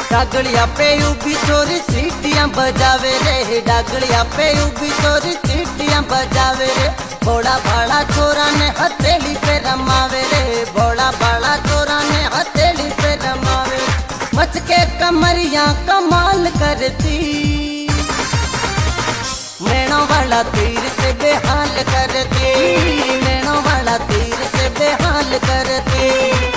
डागलिया पे उभी चोरी सीटियां बजावे रे, डागलिया पे उभी चोरी सीटियां बजावे रे। बड़ा बड़ा चोरा ने हथेली पे रमावे रे, बड़ा बड़ा चोरा ने हथेली पे रमावे। मच के कमरिया कमाल करती, नैनों वाला तीर से बेहाल करती, नैनों वाला तीर से बेहाल करती।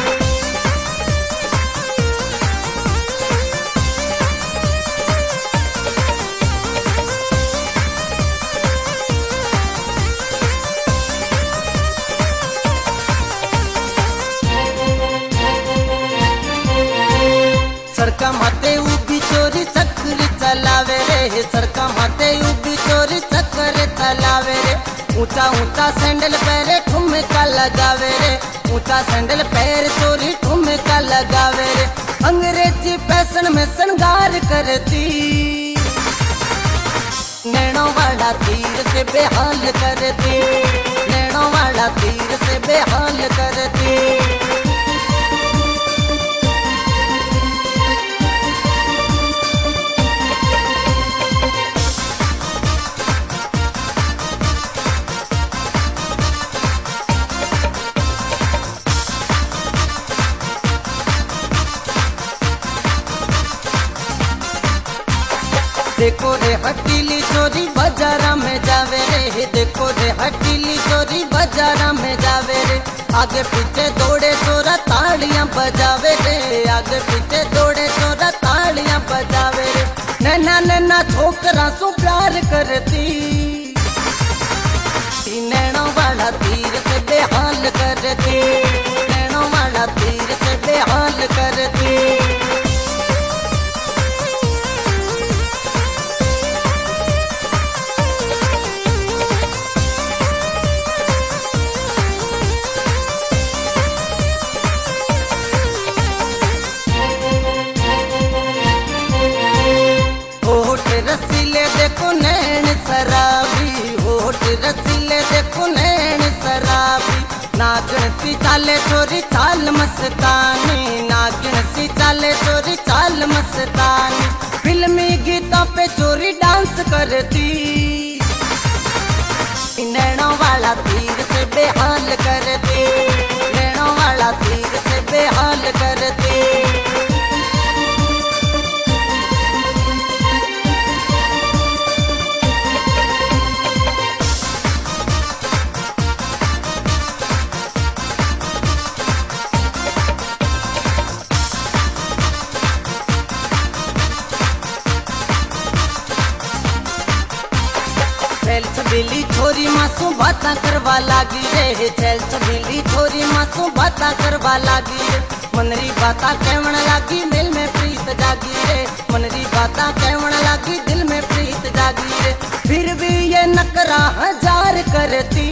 सड़का माते उभी चोरी चक्कर चलावे रे, सड़का माते उभी चोरी चक्कर चलावे रे। ऊंचा ऊंचा सैंडल पैरे ठुमका लगावे रे, ऊंचा सैंडल पैर चोरी ठुमका लगावे रे। अंग्रेजी फैशन में श्रृंगार करती, नैनों वाला तीर से बेहाल करती, नैनों वाला तीर से बेहाल करती। देखो रे हटीली चोरी बाजारा में जावे रे, देखो रे हटीली चोरी बाजारा में जावे रे। आगे पीछे दौड़े चोरा तालियां बजावे रे, आगे पीछे दौड़े चोरा तालियां बजावे रे। नैना नैना छोकरा सु प्यार करती, नैनों वाला तीर से बेहाल करती, नैनों वाला तीर से बेहाल करती। रसीले देखो नैन शराबी, होठ रसीले देखो नैन शराबी। नागिन सी चाले चोरी चाल मस्तानी, नागिन सी चाले चोरी चाल मस्तानी। फिल्मी गीतों पे चोरी डांस करती, नैनों वाला तीर से बेहाल करती, नैनों वाला तीर से बेहाल करती। छैल छबीली छोरी मासू बाता करवा लागी रे, छैल छबीली छोरी मासू बाता करवा लागी रे। मनरी बाता कहवन लागी दिल में प्रीत जागी रे, मनरी बाता कहवन लागी दिल में प्रीत जागी रे। फिर भी ये नकरा हजार करती,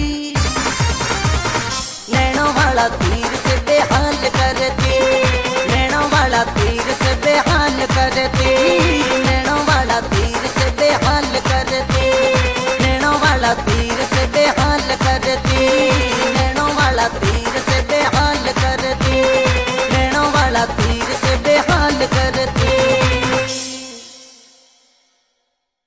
नैनों वाला तीर से बेहाल करती, नैनों वाला तीर से बेहाल करती।